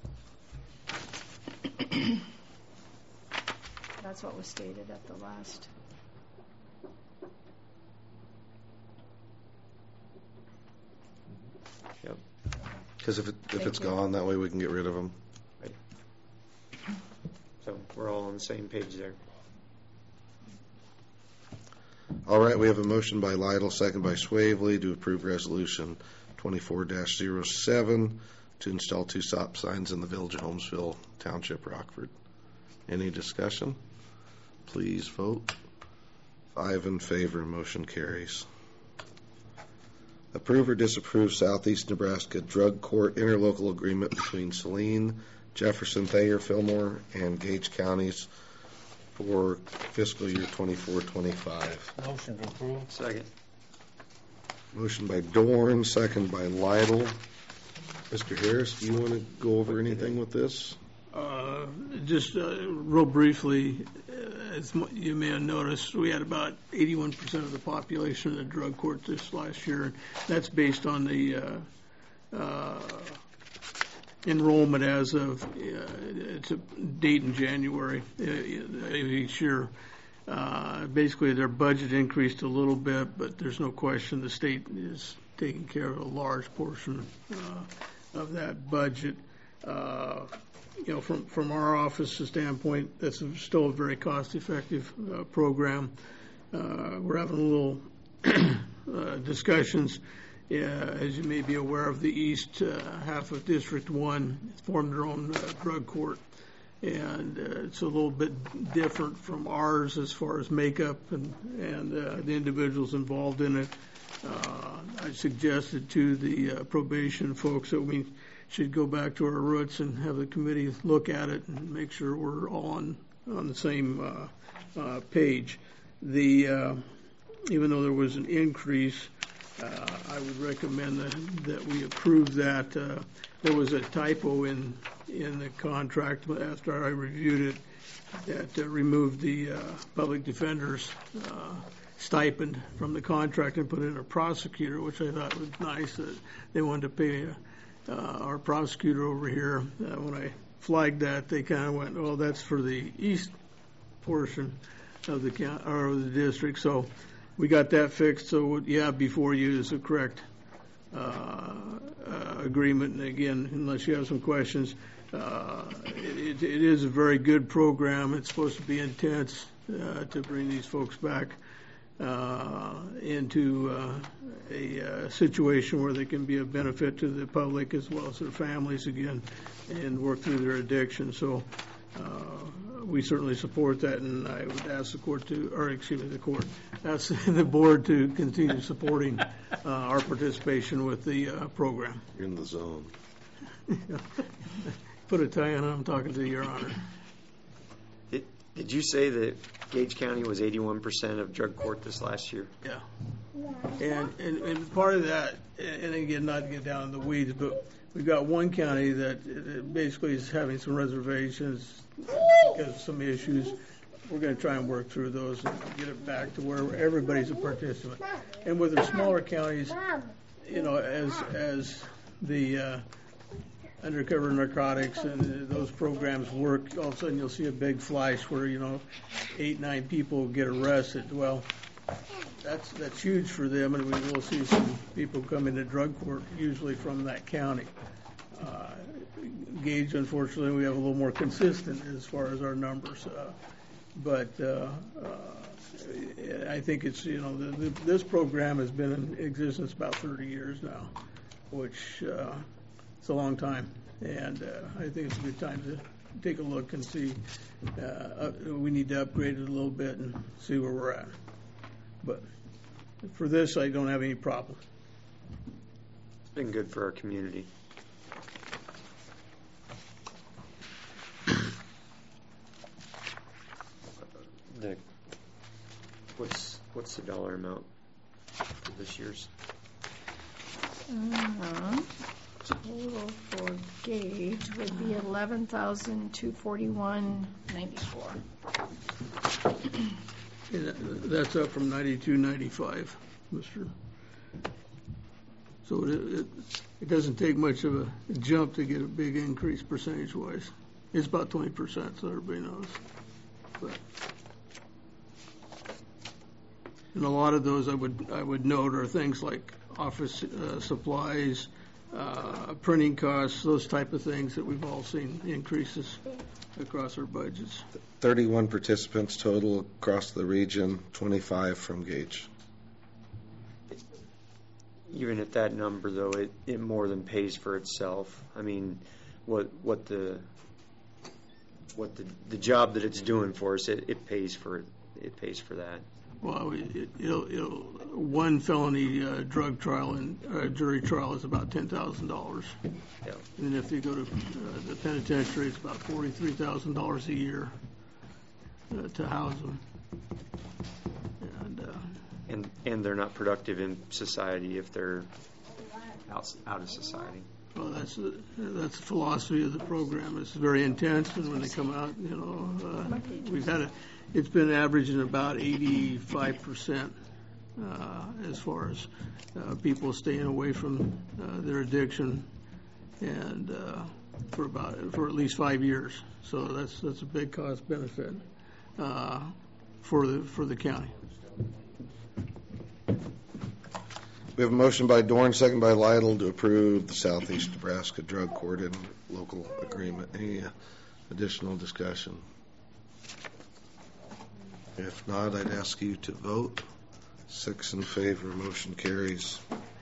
That's what was stated at the last. Yep. Because if it, if Thank it's you. gone, that way we can get rid of them. So we're all on the same page there. All right, we have a motion by Lytle, second by Swavely, to approve resolution twenty-four dash zero seven to install two stop signs in the village of Holmesville Township, Rockford. Any discussion? Please vote. Five in favor, motion carries. Approve or disapprove Southeast Nebraska Drug Court interlocal agreement between Saline Jefferson, Thayer, Fillmore, and Gage counties for fiscal year twenty-four twenty-five. Motion to approve. Second. Motion by Dorn, second by Lytle. Mister Harris, do you want to go over anything with this? Uh, Just uh, real briefly, uh, as mo- you may have noticed, we had about eighty-one percent of the population in the drug court this last year. That's based on the uh, uh, enrollment as of, uh, it's a date in January uh, each year. Uh, Basically, their budget increased a little bit, but there's no question the state is taking care of a large portion uh, of that budget. Uh, You know, from, from our office's standpoint, that's a- still a very cost-effective uh, program. Uh, We're having a little uh, discussions. Yeah, as you may be aware of, the east uh, half of District One formed their own uh, drug court, and uh, it's a little bit different from ours as far as makeup and and uh, the individuals involved in it. Uh, I suggested to the uh, probation folks that we should go back to our roots and have the committee look at it and make sure we're all on on the same uh, uh, page. The uh, even though there was an increase, uh, I would recommend that, that we approve that. Uh, there was a typo in in the contract after I reviewed it that uh, removed the uh, public defender's uh, stipend from the contract and put in a prosecutor, which I thought was nice. That they wanted to pay uh, our prosecutor over here. Uh, when I flagged that, they kind of went, "Oh, that's for the east portion of the count or of the district." So we got that fixed. So what you have before you is the correct uh, uh, agreement. And again, unless you have some questions, uh, it, it is a very good program. It's supposed to be intense uh, to bring these folks back uh, into uh, a uh, situation where they can be a benefit to the public as well as their families again and work through their addiction. So uh, we certainly support that, and I would ask the court to, or excuse me, the court, ask the board to continue supporting uh, our participation with the uh, program. You're in the zone. Put a tie on, I'm talking to Your Honor. Did, did you say that Gage County was eighty-one percent of drug court this last year? Yeah. And, and, and part of that, and again, not to get down in the weeds, but we've got one county that uh, basically is having some reservations because of some issues. We're going to try and work through those and get it back to where everybody's a participant. And with the smaller counties, you know, as as the uh, undercover narcotics and those programs work, all of a sudden you'll see a big flash where, you know, eight, nine people get arrested. Well, that's that's huge for them, and we will see some people come into drug court, usually from that county. Uh, Gage, unfortunately, we have a little more consistent as far as our numbers. Uh, but uh, uh, I think it's, you know, the, the, this program has been in existence about thirty years now, which uh, it's a long time. And uh, I think it's a good time to take a look and see. Uh, uh, we need to upgrade it a little bit and see where we're at. But for this, I don't have any problem. It's been good for our community. The, what's what's the dollar amount for this year's? Uh, total for Gage would be eleven thousand two forty-one ninety-four. Yeah, that's up from ninety-two ninety-five, Mister So it, it, it doesn't take much of a jump to get a big increase percentage-wise. It's about twenty percent, so everybody knows. But, and a lot of those I would I would note are things like office uh, supplies, uh, printing costs, those type of things that we've all seen increases across our budgets. thirty-one participants total across the region, twenty-five from Gage. Even at that number, though, it, it more than pays for itself. I mean, what what the what the the job that it's doing for us, it, it pays for it. It pays for that. Well, it, it'll, it'll, one felony uh, drug trial and uh, jury trial is about ten thousand dollars. Yeah. And if you go to uh, the penitentiary, it's about forty-three thousand dollars a year uh, to house them. And, uh, And, and they're not productive in society if they're out, out of society. well, that's the, that's the philosophy of the program. It's very intense, and when they come out, you know, uh, we've had a, it's been averaging about eighty-five percent uh, as far as uh, people staying away from uh, their addiction, and uh, for about for at least five years. So that's that's a big cost benefit uh, for the for the county. We have a motion by Dorn, second by Lytle, to approve the Southeast Nebraska Drug Court and local agreement. Any uh, additional discussion? If not, I'd ask you to vote. Six in favor, motion carries.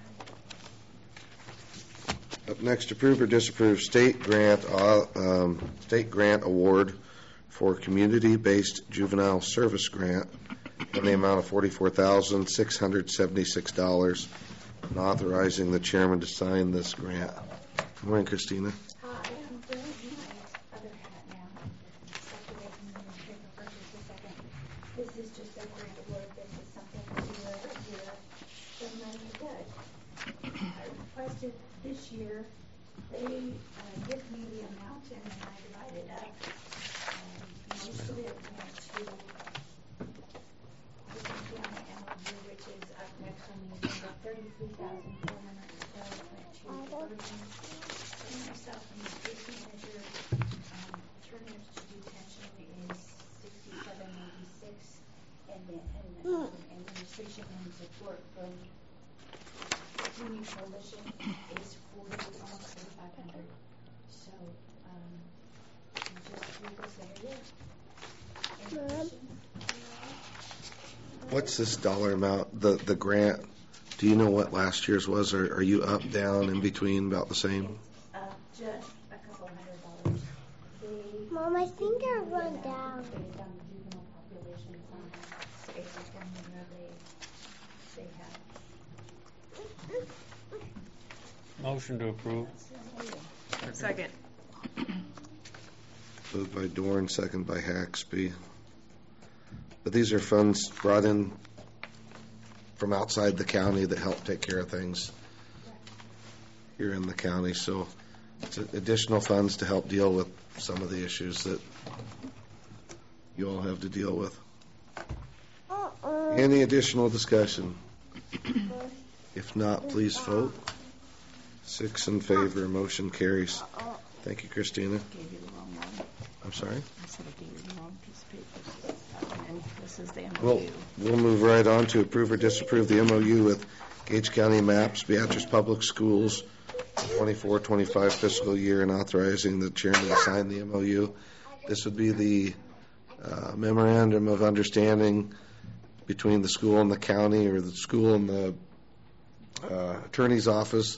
Up next, approve or disapprove state grant, uh, um, state grant award for community-based juvenile service grant in the amount of forty-four thousand six hundred seventy-six dollars, and authorizing the chairman to sign this grant. Good morning, Christina. Uh, I am wearing my other hat now. Stepped away from the newspaper for just a second. This is just a grant award. This is something we do every year. The money good. I requested this year. They uh, give me the amount and then I divide it up. Um, most of it went to the county M O U, which is up next on the agenda. Thirty-three thousand four hundred twelve went to diversion. And myself and the case manager, um, alternatives to detention is sixty-seven eighty-six, and then and, um, administration and support from Community Coalition is forty, almost forty-five hundred. So, um, we just do this every year. In addition, What's this dollar amount, the, the grant? Do you know what last year's was, or are you up, down, in between, about the same? uh, just a couple hundred dollars. They, Mom, I think I run down. based on the juvenile populations on states and where they, they have. Motion to approve. Second. Moved by Dorn, second by Haxby. But these are funds brought in from outside the county that help take care of things here in the county. So it's additional funds to help deal with some of the issues that you all have to deal with. Any additional discussion? If not, please vote. Six in favor, motion carries. Thank you, Christina. Gave you the wrong one. I'm sorry? I said I gave you the wrong piece of paper. And this is the M O Well, U. we'll move right on to approve or disapprove the M O U with Gage County Maps, Beatrice Public Schools, twenty-four twenty-five fiscal year, and authorizing the chairman to sign the M O U. This would be the uh, memorandum of understanding between the school and the county, or the school and the uh, attorney's office,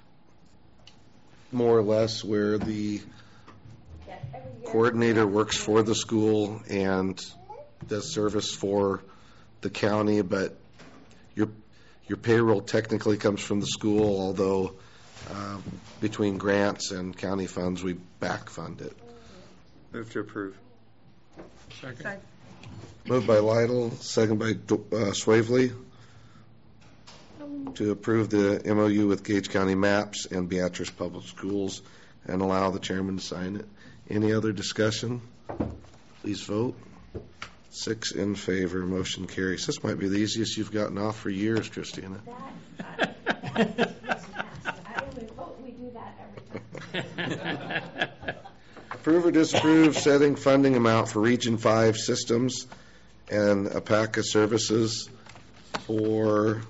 more or less, where the coordinator works for the school and does service for the county, but your your payroll technically comes from the school, although um, between grants and county funds, we back fund it. Move to approve. Second. Moved by Lytle, second by uh, Swavely, to approve the M O U with Gage County Maps and Beatrice Public Schools and allow the chairman to sign it. Any other discussion? Please vote. Six in favor, motion carries. This might be the easiest you've gotten off for years, Christina. That, uh, I only vote, we do that every time. Approve or disapprove setting funding amount for Region five systems and APACA services for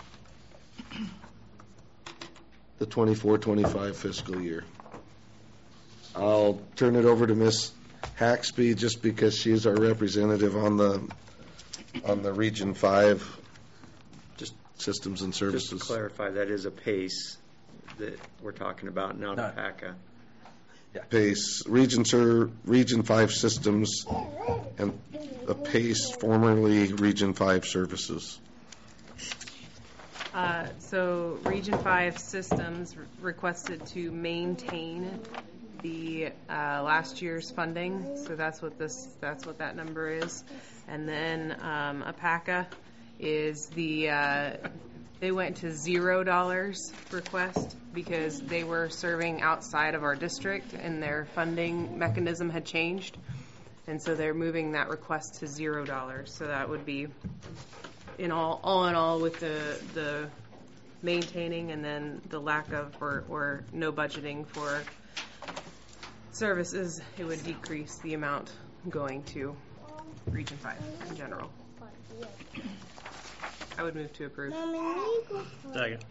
the twenty-four twenty-five fiscal year. I'll turn it over to Miz Haxby just because she's our representative on the on the Region five Just systems and Just services. to clarify, that is a PACE that we're talking about, not Not- a PACA. PACE, Region Ser, Region Five Systems, and the PACE, formerly Region Five Services. Uh, so Region Five Systems re- requested to maintain the uh, last year's funding, so that's what this, that's what that number is. And then um, APACA is the, uh, they went to zero dollars request because they were serving outside of our district and their funding mechanism had changed. And so they're moving that request to zero dollars. So that would be, in all, all in all, with the the maintaining and then the lack of or, or no budgeting for services, it would decrease the amount going to Region Five in general. I would move to approve. Second.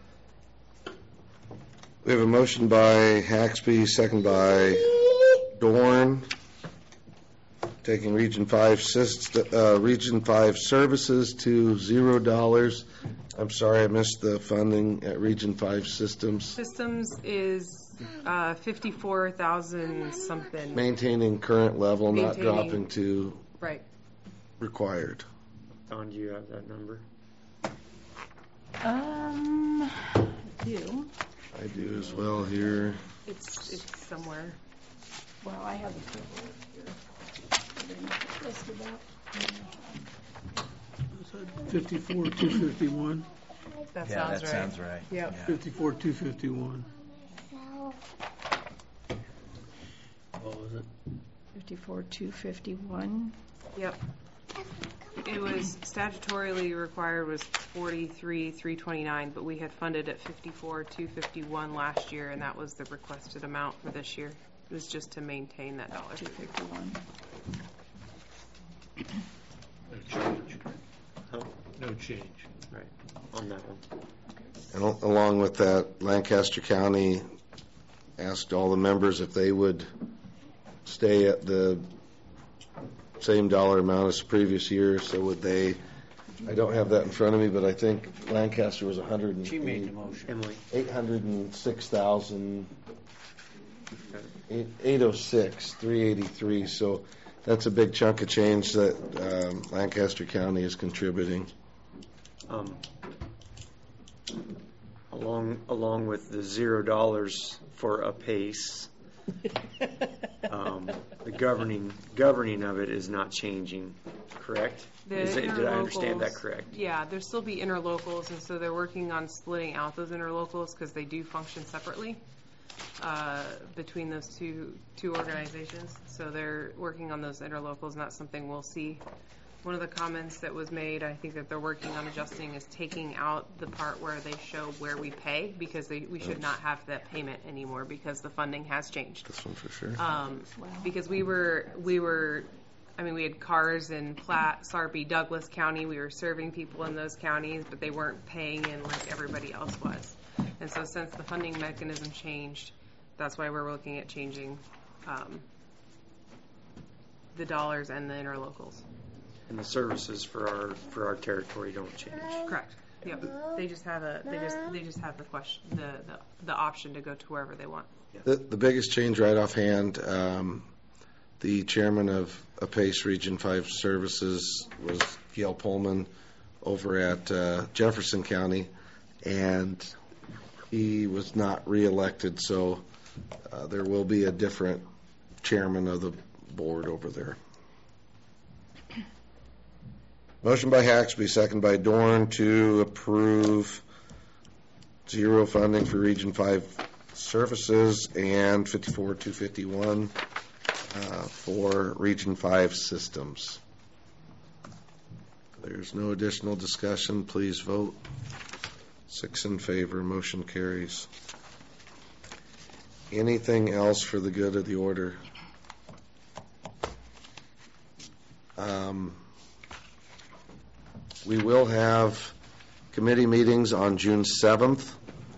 We have a motion by Haxby, second by Dorn, taking Region Five syst- uh, Region Five services to zero dollars. I'm sorry, I missed the funding at Region Five Systems. Systems is uh, fifty-four thousand something. Maintaining current level, not Maintaining. dropping to Right. required. Don, do you have that number? Um, I do. I do as well here. It's it's somewhere. Well, I have the paperwork here. I didn't list it out. Fifty-four, two fifty-one. That Yeah, sounds that right. sounds right. Yep. Yeah. Fifty-four, two fifty-one. What was it? Fifty-four, two fifty-one. Yep. It was statutorily required was forty-three, three twenty-nine, but we had funded at fifty-four, two fifty-one last year, and that was the requested amount for this year. It was just to maintain that dollar. Two fifty-one. No change. Oh, No change. right, on that one. And al- along with that, Lancaster County asked all the members if they would stay at the same dollar amount as the previous year, so would they. I don't have that in front of me, but I think Lancaster was one hundred and She made the motion. Emily? eight hundred and six thousand, eight oh six, three eighty-three, so that's a big chunk of change that um, Lancaster County is contributing. Um, along along with the zero dollars for a PACE, um, the governing governing of it is not changing, correct? The Is it, did I understand that interlocals- correct? Yeah, there'll still be interlocals, and so they're working on splitting out those interlocals because they do function separately uh, between those two two organizations. So they're working on those interlocals, and that's something we'll see. One of the comments that was made, I think that they're working on adjusting, is taking out the part where they show where we pay, because they, we should not have that payment anymore because the funding has changed. This one for sure. Um, because we were, we were, I mean, we had cars in Platte, Sarpy, Douglas County. We were serving people in those counties, but they weren't paying in like everybody else was. And so since the funding mechanism changed, that's why we're looking at changing um, the dollars and the interlocals. And the services for our for our territory don't change. Correct. Yep. They just have a, they just, they just have the question, the, the, the option to go to wherever they want. The, the biggest change right offhand, um, the chairman of APACE Region five Services was Gail Pullman over at uh, Jefferson County, and he was not reelected, so uh, there will be a different chairman of the board over there. Motion by Haxby, second by Dorn, to approve zero funding for Region five services and fifty-four two fifty-one uh, for Region five systems. There's no additional discussion. Please vote. Six in favor. Motion carries. Anything else for the good of the order? Um, we will have committee meetings on June seventh.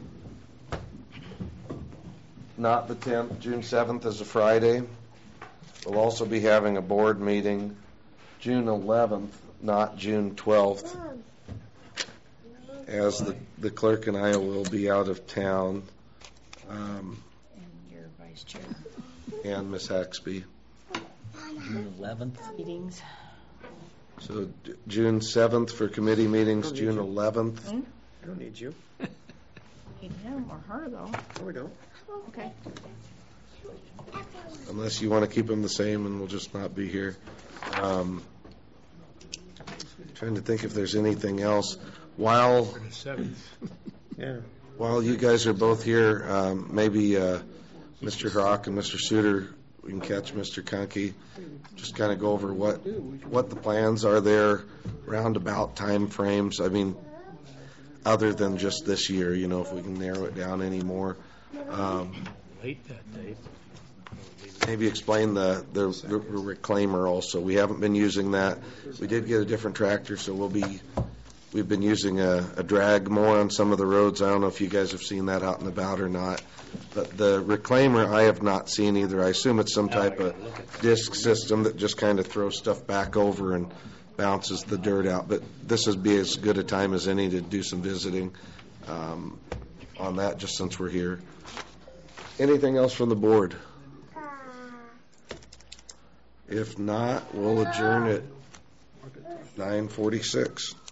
Not the tenth. June seventh is a Friday. We'll also be having a board meeting June eleventh, not June twelfth, as the, the clerk and I will be out of town. Um, And your vice chair. and Miss Haxby. June eleventh meetings. So d- June seventh for committee meetings, June eleventh. I don't need you. Need him or her, though. No, we don't. Okay. Unless you want to keep them the same and we'll just not be here. Um, trying to think if there's anything else. While Yeah. while you guys are both here, um, maybe uh, Mister Hrock and Mister Suter, we can catch Mister Conkey, just kind of go over what what the plans are there, roundabout time frames. I mean, other than just this year, you know, if we can narrow it down any more. Um, Late that day. Maybe explain the, the the reclaimer also. We haven't been using that. We did get a different tractor, so we'll be, we've been using a, a drag more on some of the roads. I don't know if you guys have seen that out and about or not. But the reclaimer I have not seen either. I assume it's some type of disc system that just kind of throws stuff back over and bounces the dirt out. But this would be as good a time as any to do some visiting um, on that, just since we're here. Anything else from the board? If not, we'll adjourn at nine forty-six.